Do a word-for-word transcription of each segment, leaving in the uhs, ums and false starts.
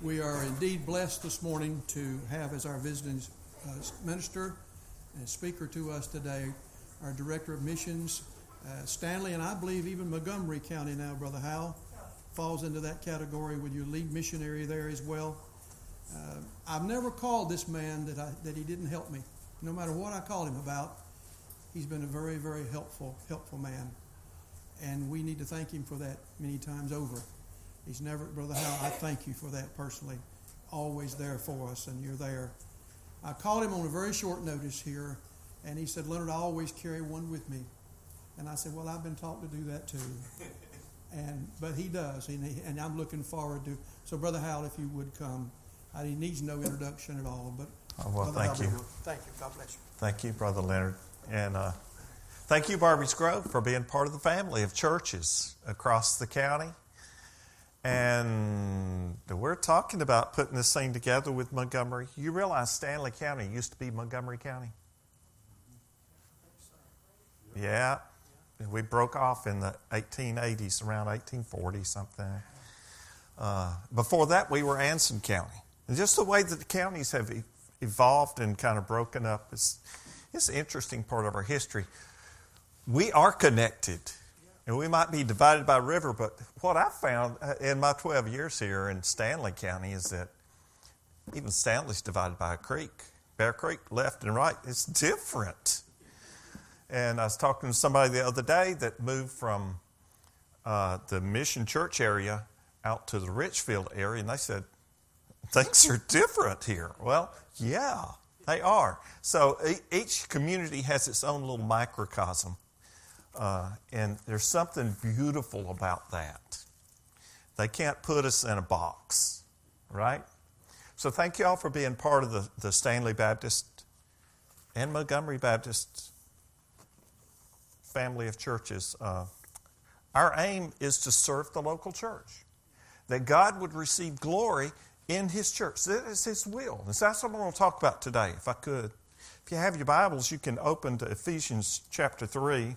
We are indeed blessed this morning to have as our visiting uh, minister and speaker to us today our Director of Missions, uh, Stanley, and I believe even Montgomery County now, Brother Hal, falls into that category with your lead missionary there as well. Uh, I've never called this man that I, that he didn't help me. No matter what I called him about, he's been a very, very helpful, helpful man. And we need to thank him for that many times over. He's never, Brother Hal, I thank you for that personally. Always there for us, and you're there. I called him on a very short notice here, and he said, Leonard, I always carry one with me. And I said, well, I've been taught to do that too. and But he does, and, he, and I'm looking forward to. So, Brother Hal, if you would come. I, he needs no introduction at all. But oh, well, thank Hal, you. Thank you. God bless you. Thank you, Brother Leonard. And uh, thank you, Barbie's Grove, for being part of the family of churches across the county. And we're talking about putting this thing together with Montgomery. You realize Stanley County used to be Montgomery County? Yeah. We broke off in the eighteen eighties, around eighteen forty something. Uh, before that, we were Anson County. And just the way that the counties have e- evolved and kind of broken up, is, it's an interesting part of our history. We are connected. And we might be divided by a river, but what I found in my twelve years here in Stanley County is that even Stanley's divided by a creek. Bear Creek, left and right, it's different. And I was talking to somebody the other day that moved from uh, the Mission Church area out to the Richfield area, and they said, things are different here. Well, yeah, they are. So each community has its own little microcosm. Uh, and there's something beautiful about that. They can't put us in a box, right? So thank you all for being part of the, the Stanley Baptist and Montgomery Baptist family of churches. Uh, our aim is to serve the local church, that God would receive glory in His church. That is His will. And so that's what I want to talk about today, if I could. If you have your Bibles, you can open to Ephesians chapter three.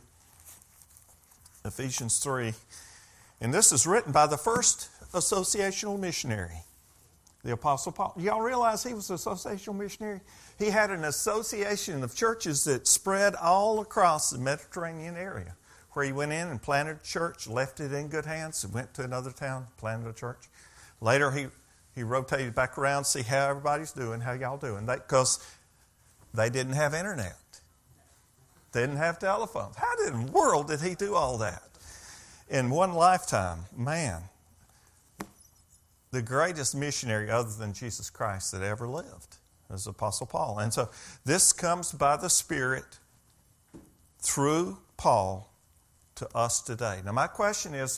Ephesians three. And this is written by the first associational missionary, the Apostle Paul. Y'all realize he was an associational missionary? He had an association of churches that spread all across the Mediterranean area, where he went in and planted a church, left it in good hands, and went to another town, planted a church. Later he, he rotated back around to see how everybody's doing, how y'all doing. Because they, they didn't have internet. They didn't have telephones. How in the world did he do all that? In one lifetime, man, the greatest missionary other than Jesus Christ that ever lived was Apostle Paul. And so this comes by the Spirit through Paul to us today. Now my question is,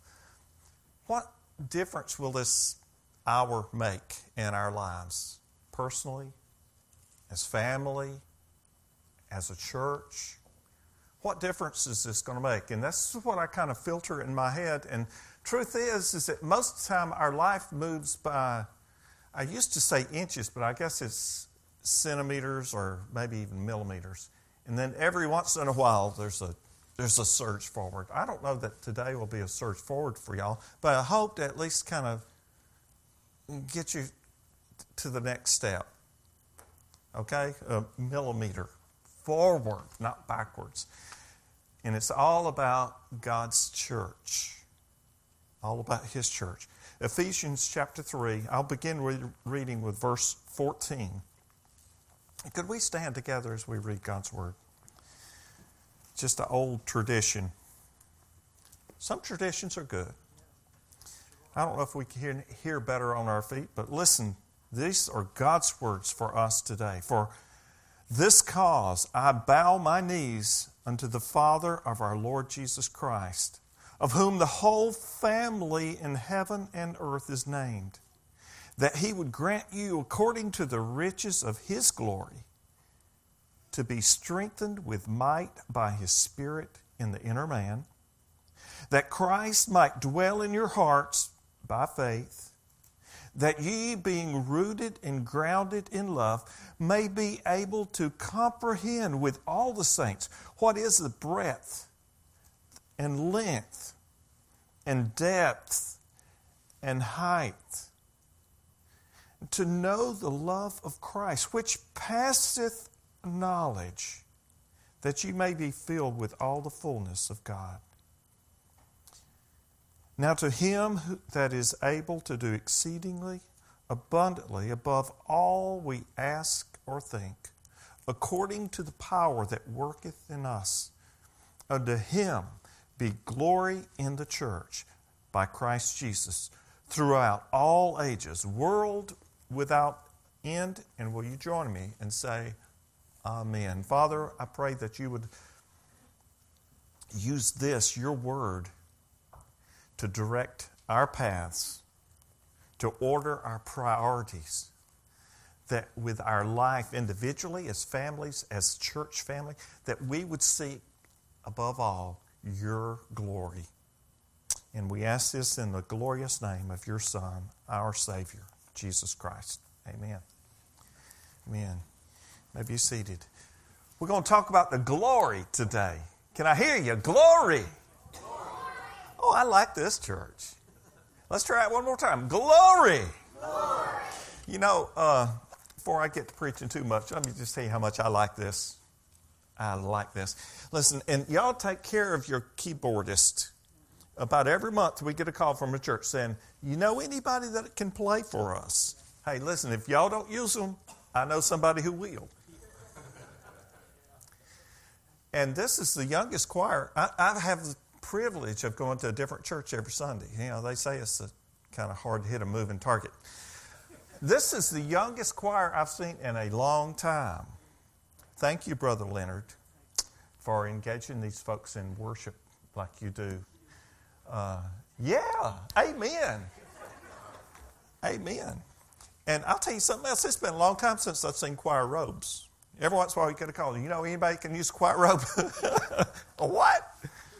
what difference will this hour make in our lives? Personally, as family, as a church? What difference is this going to make? And that's what I kind of filter in my head. And truth is, is that most of the time our life moves by, I used to say inches, but I guess it's centimeters or maybe even millimeters. And then every once in a while there's a there's a surge forward. I don't know that today will be a surge forward for y'all, but I hope to at least kind of get you to the next step. Okay? A millimeter. Forward, not backwards. And it's all about God's church. All about His church. Ephesians chapter three, I'll begin re- reading with verse fourteen. Could we stand together as we read God's Word? Just an old tradition. Some traditions are good. I don't know if we can hear, hear better on our feet, but listen, these are God's words for us today. For this cause I bow my knees unto the Father of our Lord Jesus Christ, of whom the whole family in heaven and earth is named, that He would grant you, according to the riches of His glory, to be strengthened with might by His Spirit in the inner man, that Christ might dwell in your hearts by faith, that ye, being rooted and grounded in love, may be able to comprehend with all the saints what is the breadth and length and depth and height, to know the love of Christ, which passeth knowledge, that you may be filled with all the fullness of God. Now to him that is able to do exceedingly abundantly above all we ask or think, according to the power that worketh in us, unto him be glory in the church by Christ Jesus throughout all ages, world without end. And will you join me and say, Amen. Father, I pray that you would use this, your word, to direct our paths, to order our priorities, that with our life individually, as families, as church family, that we would seek above all your glory. And we ask this in the glorious name of your Son, our Savior, Jesus Christ. Amen. Amen. You may be seated. We're going to talk about the glory today. Can I hear you? Glory. Glory. Oh, I like this church. Let's try it one more time. Glory. Glory. You know, uh, before I get to preaching too much, let me just tell you how much I like this. I like this. Listen, and y'all take care of your keyboardist. About every month we get a call from a church saying, you know anybody that can play for us? Hey, listen, if y'all don't use them, I know somebody who will. And this is the youngest choir. I, I have the privilege of going to a different church every Sunday. You know, they say it's a kind of hard to hit a moving target. This is the youngest choir I've seen in a long time. Thank you, Brother Leonard, for engaging these folks in worship like you do. Uh, yeah, amen. Amen. And I'll tell you something else. It's been a long time since I've seen choir robes. Every once in a while you get a call. You know anybody can use a choir robe? A what?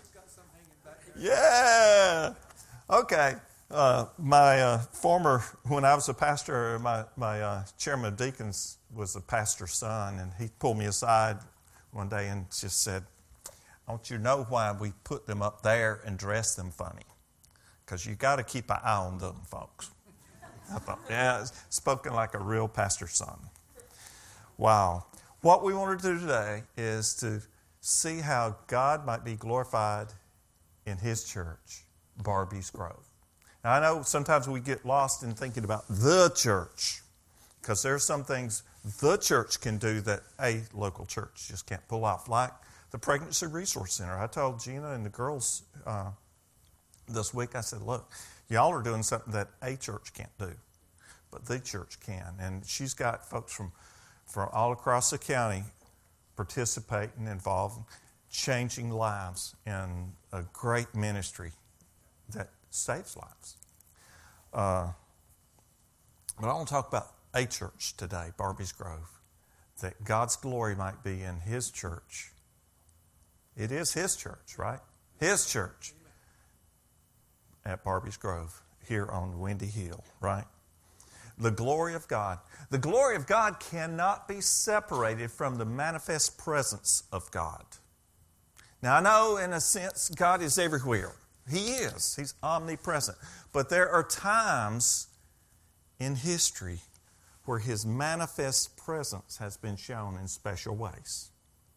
Yeah. Okay. Uh, my uh, former, when I was a pastor, my, my uh, chairman of deacons was a pastor's son, and he pulled me aside one day and just said, I want you to know why we put them up there and dress them funny. Because you got to keep an eye on them folks. I thought, yeah, spoken like a real pastor's son. Wow. What we want to do today is to see how God might be glorified in his church, Barby's Grove. Now, I know sometimes we get lost in thinking about the church, because there's some things the church can do that a local church just can't pull off, like the Pregnancy Resource Center. I told Gina and the girls uh, this week, I said, look, y'all are doing something that a church can't do, but the church can. And she's got folks from, from all across the county participating, involved, changing lives in a great ministry that saves lives. Uh, but I want to talk about a church today, Barby's Grove, that God's glory might be in his church. It is his church, right? His church at Barby's Grove here on Windy Hill, right? The glory of God. The glory of God cannot be separated from the manifest presence of God. Now, I know in a sense God is everywhere. He is. He's omnipresent. But there are times in history where his manifest presence has been shown in special ways.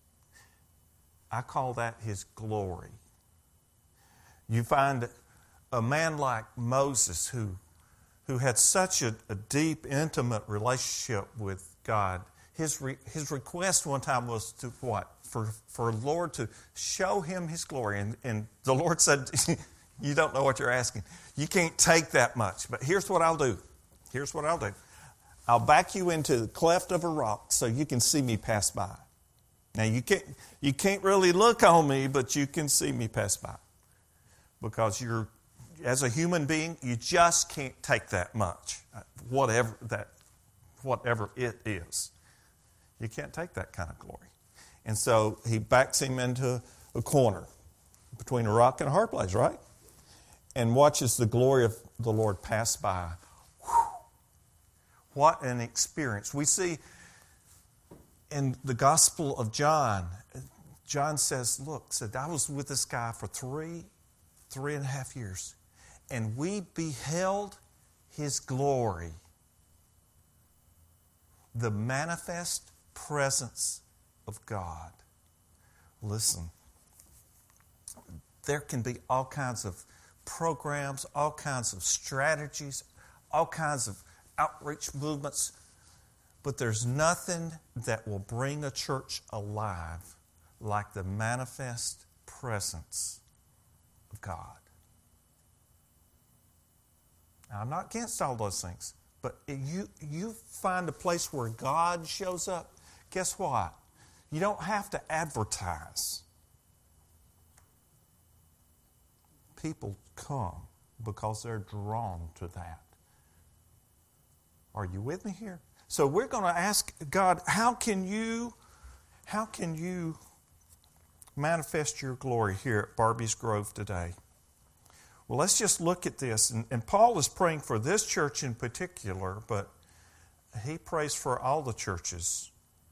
I call that his glory. You find a man like Moses who, who had such a, a deep, intimate relationship with God. His, re, his request one time was to what? For, for the Lord to show him his glory. And, and the Lord said, you don't know what you're asking. You can't take that much. But here's what I'll do. Here's what I'll do. I'll back you into the cleft of a rock so you can see me pass by. Now, you can't, you can't really look on me, but you can see me pass by. Because you're, as a human being, you just can't take that much, whatever that, whatever it is. You can't take that kind of glory. And so he backs him into a corner between a rock and a hard place, right? And watches the glory of the Lord pass by. Whew. What an experience. We see in the Gospel of John, John says, look, said, I was with this guy for three, three and a half years, and we beheld his glory. the manifest presence of God. Listen, there can be all kinds of programs, all kinds of strategies, all kinds of outreach movements, but there's nothing that will bring a church alive like the manifest presence of God. Now, I'm not against all those things, but you, you find a place where God shows up, guess what? You don't have to advertise. People come because they're drawn to that. Are you with me here? So we're going to ask God, how can you, how can you manifest your glory here at Barbie's Grove today? Well, let's just look at this. And, and Paul is praying for this church in particular, but he prays for all the churches.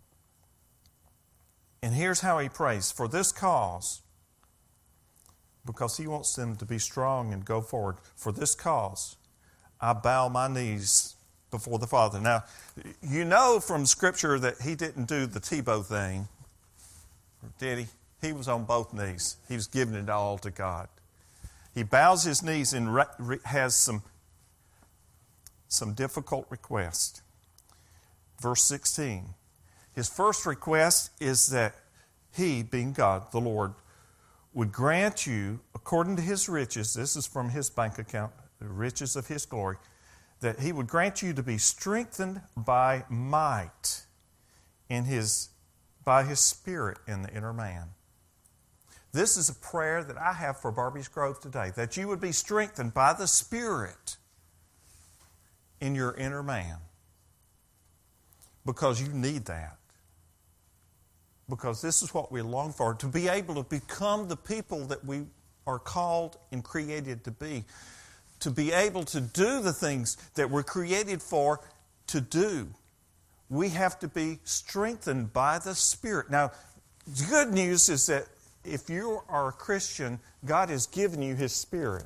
And here's how he prays. For this cause, because he wants them to be strong and go forward. For this cause, I bow my knees before the Father. Now, you know from Scripture that he didn't do the Tebow thing, did he? He was on both knees. He was giving it all to God. He bows his knees and re- re- has some, some difficult requests. Verse sixteen. His first request is that he, being God, the Lord, would grant you, according to his riches, this is from his bank account, the riches of his glory, that he would grant you to be strengthened by might in his, by his Spirit in the inner man. This is a prayer that I have for Barbie's Grove today, that you would be strengthened by the Spirit in your inner man, because you need that. Because this is what we long for, to be able to become the people that we are called and created to be, to be able to do the things that we're created for to do. We have to be strengthened by the Spirit. Now, the good news is that if you are a Christian, God has given you His Spirit.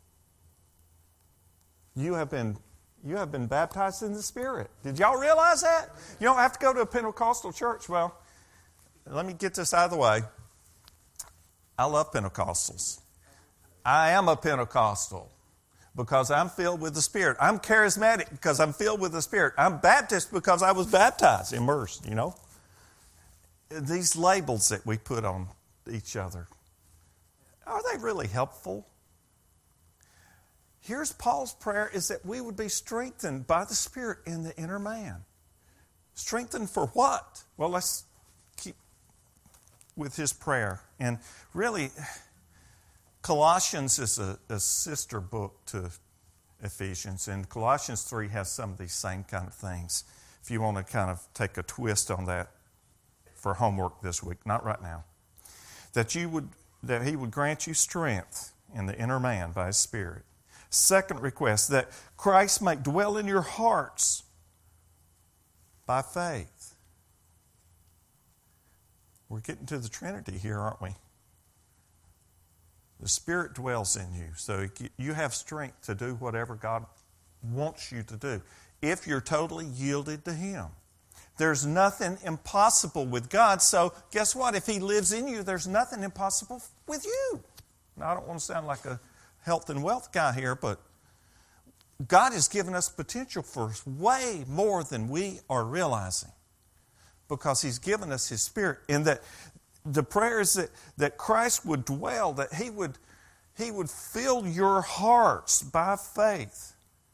You have been, you have been baptized in the Spirit. Did y'all realize that? You don't have to go to a Pentecostal church. Well, let me get this out of the way. I love Pentecostals. I am a Pentecostal because I'm filled with the Spirit. I'm charismatic because I'm filled with the Spirit. I'm Baptist because I was baptized, immersed, you know. These labels that we put on each other, are they really helpful? Here's Paul's prayer, is that we would be strengthened by the Spirit in the inner man. Strengthened for what? Well, let's keep with his prayer. And really, Colossians is a, a sister book to Ephesians, and Colossians three has some of these same kind of things. If you want to kind of take a twist on that for homework this week, not right now. That you would, that he would grant you strength in the inner man by his Spirit. Second request, that Christ might dwell in your hearts by faith. We're getting to the Trinity here, aren't we? The Spirit dwells in you, so you have strength to do whatever God wants you to do if you're totally yielded to Him. There's nothing impossible with God, so guess what? If He lives in you, there's nothing impossible with you. Now, I don't want to sound like a health and wealth guy here, but God has given us potential for way more than we are realizing, because He's given us His Spirit. And that the prayer is that, that Christ would dwell, that He would, He would fill your hearts by faith,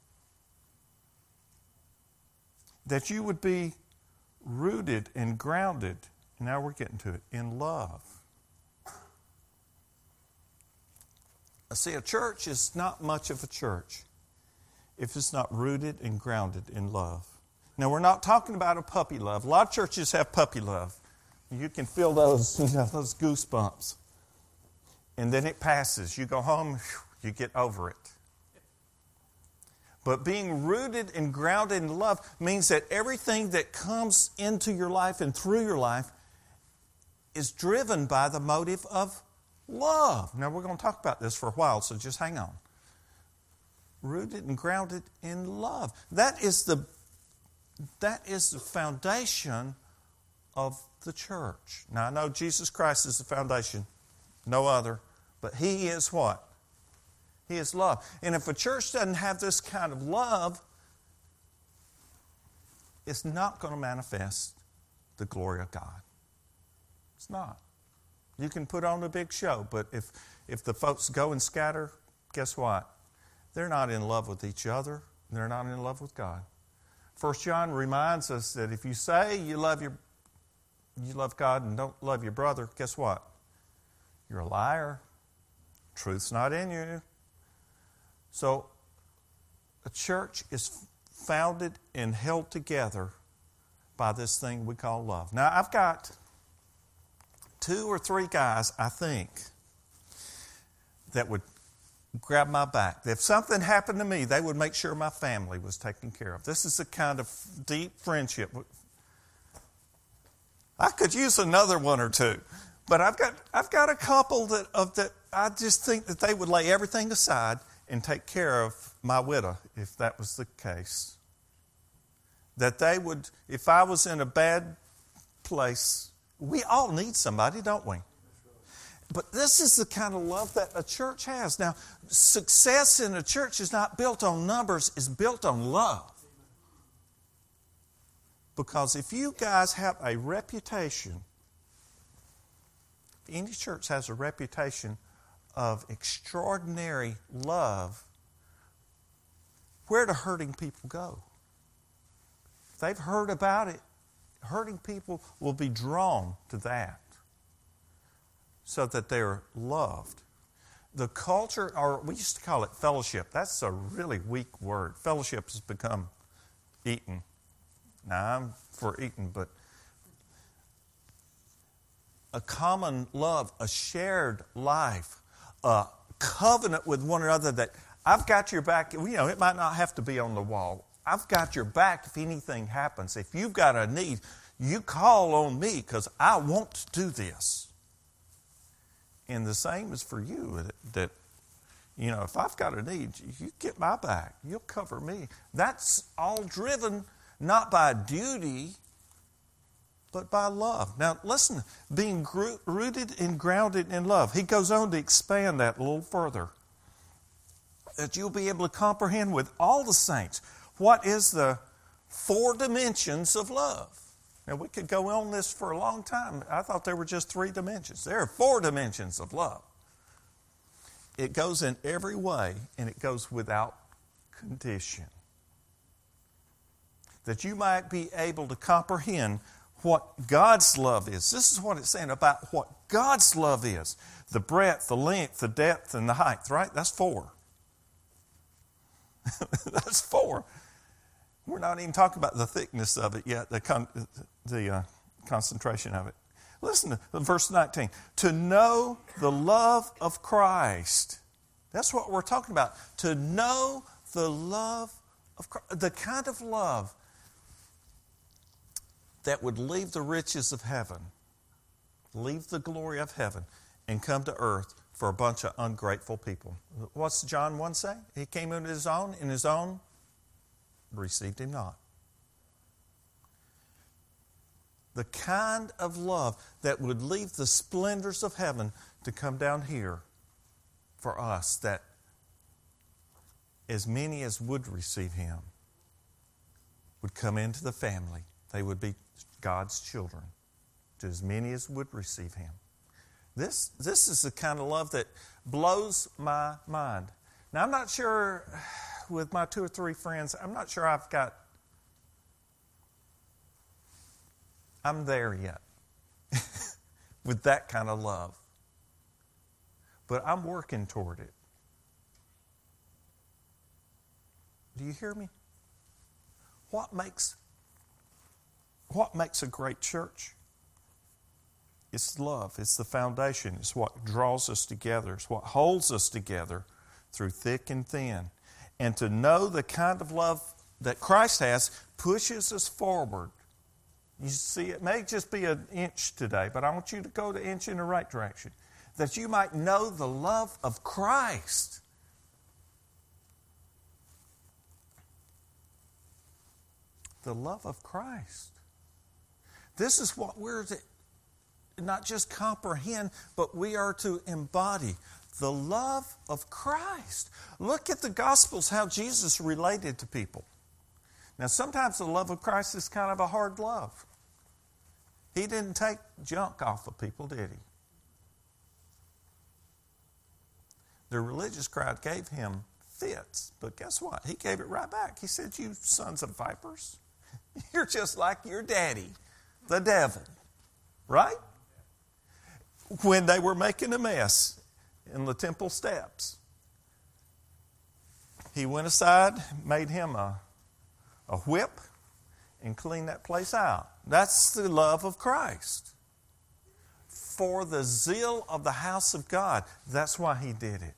that you would be rooted and grounded, now we're getting to it, in love. See, a church is not much of a church if it's not rooted and grounded in love. Now, we're not talking about a puppy love. A lot of churches have puppy love. You can feel those, you know, those goosebumps. And then it passes. You go home, you get over it. But being rooted and grounded in love means that everything that comes into your life and through your life is driven by the motive of love. Now, we're going to talk about this for a while, so just hang on. Rooted and grounded in love. That is the that is the foundation of the church. Now, I know Jesus Christ is the foundation, no other, but He is what? He is love. And if a church doesn't have this kind of love, it's not going to manifest the glory of God. It's not. You can put on a big show, but if, if the folks go and scatter, guess what? They're not in love with each other. They're not in love with God. First John reminds us that if you say you love your you love God and don't love your brother, guess what? You're a liar. Truth's not in you. So a church is founded and held together by this thing we call love. Now, I've got two or three guys, I think, that would grab my back. If something happened to me, they would make sure my family was taken care of. This is a kind of deep friendship. I could use another one or two, but I've got I've got a couple that of that I just think that they would lay everything aside and take care of my widow if that was the case. That they would, if I was in a bad place, we all need somebody, don't we? But this is the kind of love that a church has. Now, success in a church is not built on numbers, it's built on love. Because if you guys have a reputation, any church has a reputation of extraordinary love, where do hurting people go? If they've heard about it, hurting people will be drawn to that so that they're loved. The culture, or we used to call it fellowship. That's a really weak word. Fellowship has become eaten. Now, I'm for eating, but a common love, a shared life, a covenant with one another that I've got your back. You know, it might not have to be on the wall. I've got your back if anything happens. If you've got a need, you call on me because I want to do this. And the same is for you, that, that, you know, if I've got a need, you get my back. You'll cover me. That's all driven not by duty, but by love. Now, listen, being gro- rooted and grounded in love. He goes on to expand that a little further. That you'll be able to comprehend with all the saints what is the four dimensions of love. Now, we could go on this for a long time. I thought there were just three dimensions. There are four dimensions of love. It goes in every way, and it goes without condition. That you might be able to comprehend what God's love is. This is what it's saying about what God's love is. The breadth, the length, the depth, and the height, right? That's four. That's four. We're not even talking about the thickness of it yet, the, con- the uh, concentration of it. Listen to verse nineteen. To know the love of Christ. That's what we're talking about. To know the love of Christ. The kind of love that would leave the riches of heaven, leave the glory of heaven, and come to earth for a bunch of ungrateful people. What's John one say? He came into his own, and his own received him not. The kind of love that would leave the splendors of heaven to come down here for us, that as many as would receive him would come into the family. They would be God's children, to as many as would receive him. This, this is the kind of love that blows my mind. Now, I'm not sure, with my two or three friends, I'm not sure I've got, I'm there yet with that kind of love. But I'm working toward it. Do you hear me? What makes What makes a great church? It's love. It's the foundation. It's what draws us together. It's what holds us together through thick and thin. And to know the kind of love that Christ has pushes us forward. You see, it may just be an inch today, but I want you to go the inch in the right direction. That you might know the love of Christ. the love of Christ. This is what we're to not just comprehend, but we are to embody the love of Christ. Look at the Gospels, how Jesus related to people. Now, sometimes the love of Christ is kind of a hard love. He didn't take junk off of people, did he? The religious crowd gave him fits, but guess what? He gave it right back. He said, "You sons of vipers, you're just like your daddy, the devil." Right? When they were making a mess in the temple steps, he went aside, made him a, a whip, and cleaned that place out. That's the love of Christ. For the zeal of the house of God. That's why he did it.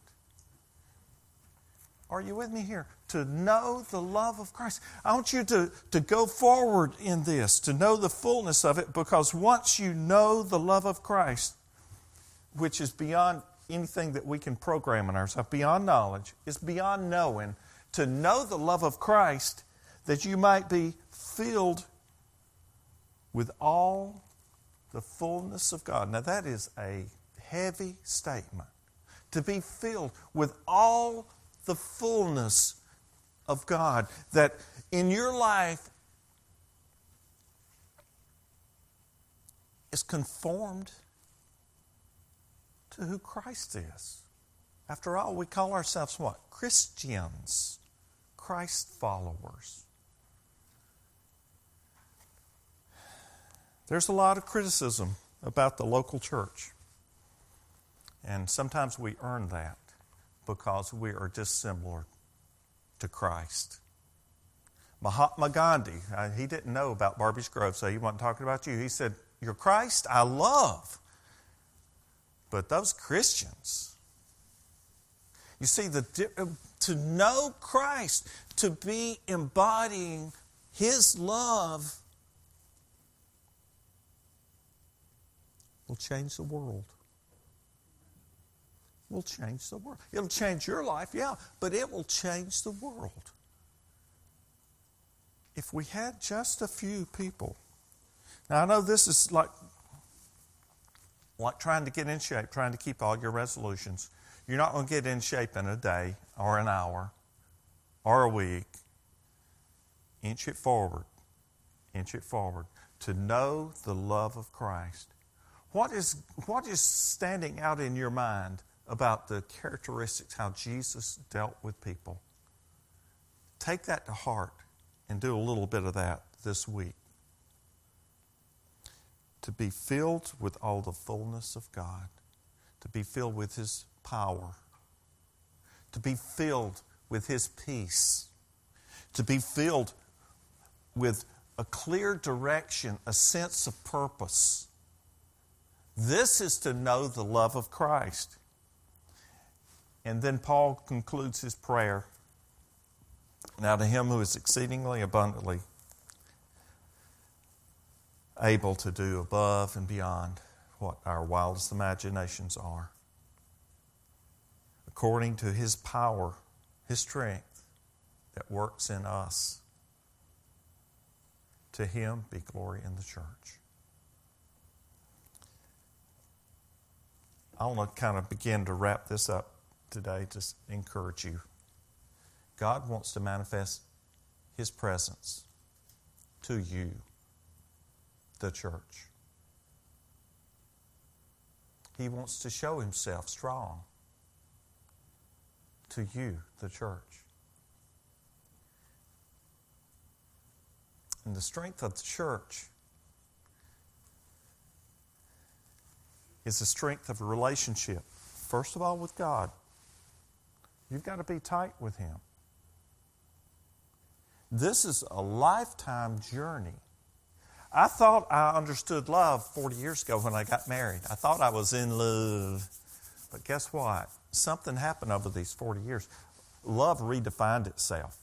Are you with me here? To know the love of Christ. I want you to, to go forward in this, to know the fullness of it, because once you know the love of Christ, which is beyond anything that we can program in ourselves, beyond knowledge, it's beyond knowing, to know the love of Christ, that you might be filled with all the fullness of God. Now that is a heavy statement. To be filled with all the fullness of God. That in your life is conformed to who Christ is. After all, we call ourselves what? Christians. Christ followers. There's a lot of criticism about the local church. And sometimes we earn that because we are dissimilar to Christ. Mahatma Gandhi, uh, he didn't know about Barbie's Grove, so he wasn't talking about you. He said, "Your Christ I love, but those Christians." You see, the to know Christ, to be embodying His love, will change the world. Will change the world. It'll change your life, yeah, but it will change the world. If we had just a few people. Now, I know this is like, like trying to get in shape, trying to keep all your resolutions. You're not going to get in shape in a day or an hour or a week. Inch it forward. Inch it forward. To know the love of Christ. What is, what is standing out in your mind about the characteristics, how Jesus dealt with people? Take that to heart and do a little bit of that this week. To be filled with all the fullness of God. To be filled with His power. To be filled with His peace. To be filled with a clear direction, a sense of purpose. This is to know the love of Christ. And then Paul concludes his prayer. Now to Him who is exceedingly abundantly able to do above and beyond what our wildest imaginations are, according to His power, His strength that works in us. To Him be glory in the church. I want to kind of begin to wrap this up today to encourage you. God wants to manifest His presence to you, the church. He wants to show Himself strong to you, the church. And the strength of the church is the strength of a relationship. First of all, with God. You've got to be tight with Him. This is a lifetime journey. I thought I understood love forty years ago when I got married. I thought I was in love. But guess what? Something happened over these forty years. Love redefined itself.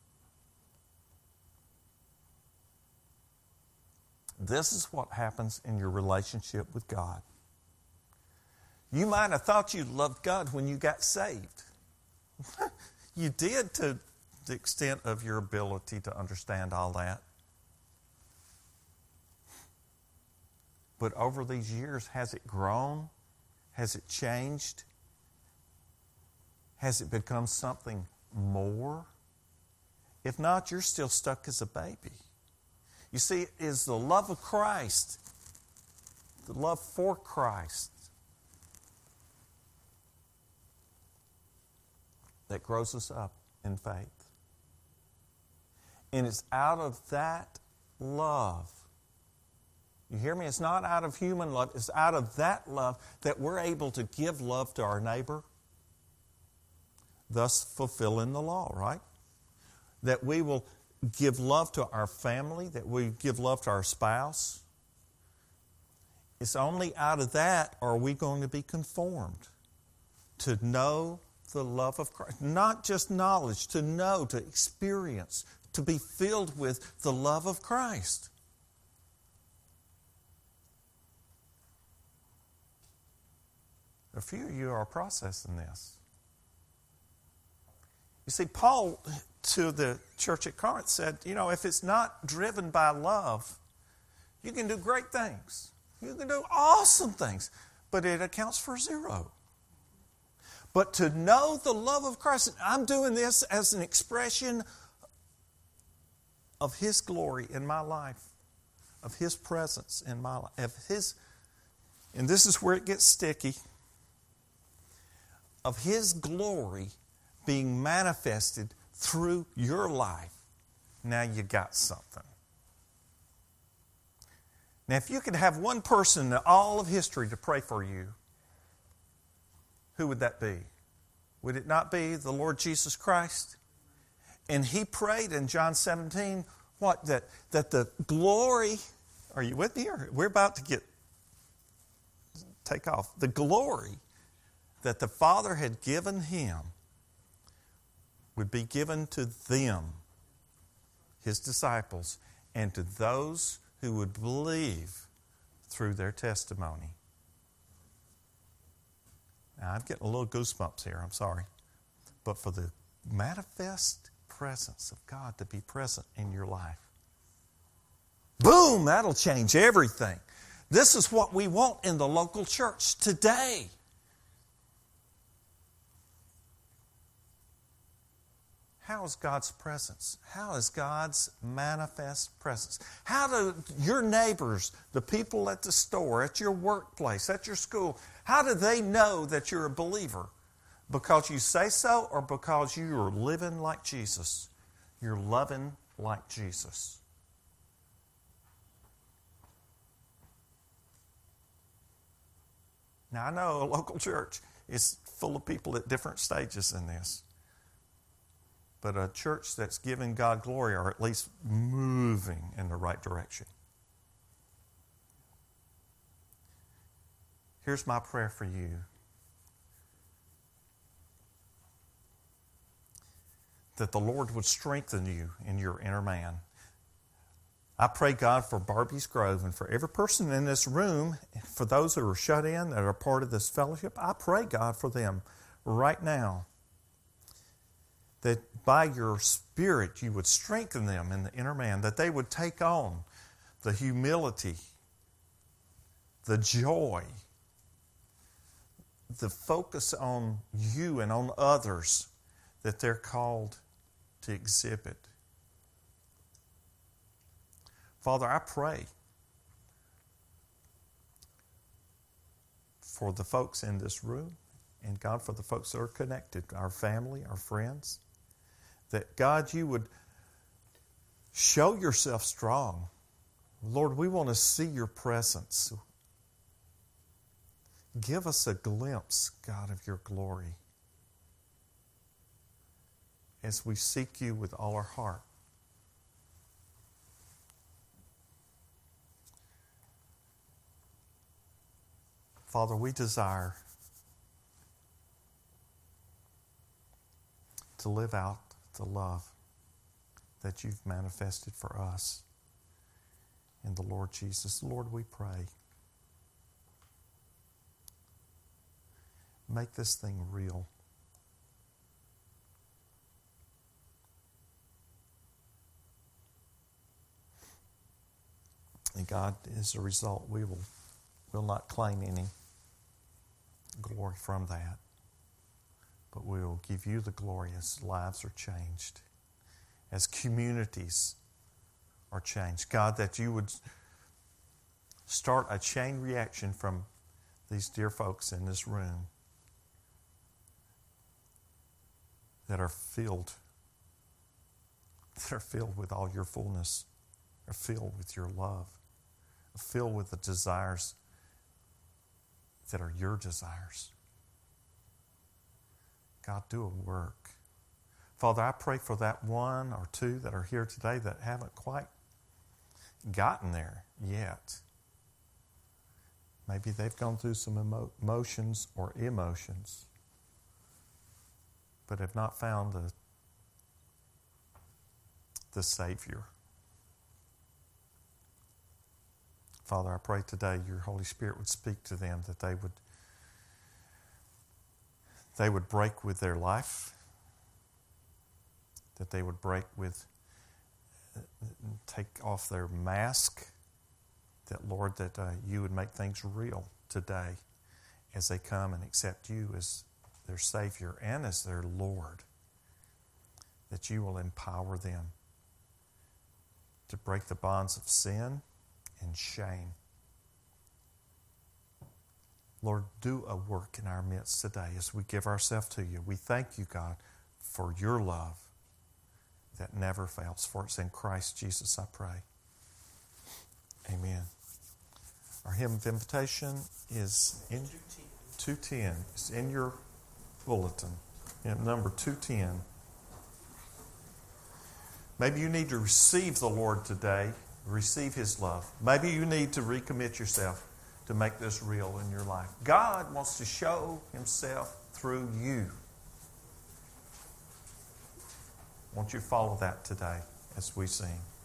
This is what happens in your relationship with God. You might have thought you loved God when you got saved. You did, to the extent of your ability to understand all that. But over these years, has it grown? Has it changed? Has it become something more? If not, you're still stuck as a baby. You see, it is the love of Christ, the love for Christ, that grows us up in faith. And it's out of that love. You hear me? It's not out of human love. It's out of that love that we're able to give love to our neighbor, thus fulfilling the law, right? That we will give love to our family, that we give love to our spouse. It's only out of that are we going to be conformed to know the love of Christ. Not just knowledge, to know, to experience, to be filled with the love of Christ. A few of you are processing this. You see, Paul to the church at Corinth said, you know, if it's not driven by love, you can do great things. You can do awesome things, but it accounts for zero. But to know the love of Christ, I'm doing this as an expression of His glory in my life, of His presence in my life, of His, and this is where it gets sticky, of His glory being manifested through your life. Now you got something. Now if you could have one person in all of history to pray for you, who would that be? Would it not be the Lord Jesus Christ? And He prayed in John seventeen, what? That, that the glory, are you with me? Or we're about to get, take off. The glory that the Father had given Him would be given to them, His disciples, and to those who would believe through their testimony. Now, I'm getting a little goosebumps here, I'm sorry. But for the manifest presence of God to be present in your life, boom, that'll change everything. This is what we want in the local church today. How is God's presence? How is God's manifest presence? How do your neighbors, the people at the store, at your workplace, at your school, how do they know that you're a believer? Because you say so, or because you are living like Jesus? You're loving like Jesus. Now, I know a local church is full of people at different stages in this. But a church that's giving God glory are at least moving in the right direction. Here's my prayer for you. That the Lord would strengthen you in your inner man. I pray, God, for Barbie's Grove and for every person in this room, for those who are shut in that are part of this fellowship. I pray, God, for them right now. That by your Spirit you would strengthen them in the inner man, that they would take on the humility, the joy, the focus on you and on others that they're called to exhibit. Father, I pray for the folks in this room, and God, for the folks that are connected, our family, our friends, that God, you would show yourself strong. Lord, we want to see your presence. Give us a glimpse, God, of your glory as we seek you with all our heart. Father, we desire to live out the love that you've manifested for us in the Lord Jesus. Lord, we pray, make this thing real. And God, as a result, we will We'll not claim any glory from that, but we will give you the glory as lives are changed, as communities are changed. God, that you would start a chain reaction from these dear folks in this room that are filled, that are filled with all your fullness, are filled with your love, are filled with the desires that are your desires. God, do a work. Father, I pray for that one or two that are here today that haven't quite gotten there yet. Maybe they've gone through some emo- emotions or emotions, but have not found the, the Savior. Father, I pray today your Holy Spirit would speak to them, that they would they would break with their life, that they would break with, take off their mask, that, Lord, that uh, you would make things real today as they come and accept you as their Savior and as their Lord, that you will empower them to break the bonds of sin and shame. Lord, do a work in our midst today as we give ourselves to you. We thank you, God, for your love that never fails. For it's in Christ Jesus I pray. Amen. Our hymn of invitation is in two ten. It's in your bulletin. Hymn number two ten. Maybe you need to receive the Lord today. Receive His love. Maybe you need to recommit yourself to make this real in your life. God wants to show Himself through you. Won't you follow that today as we sing?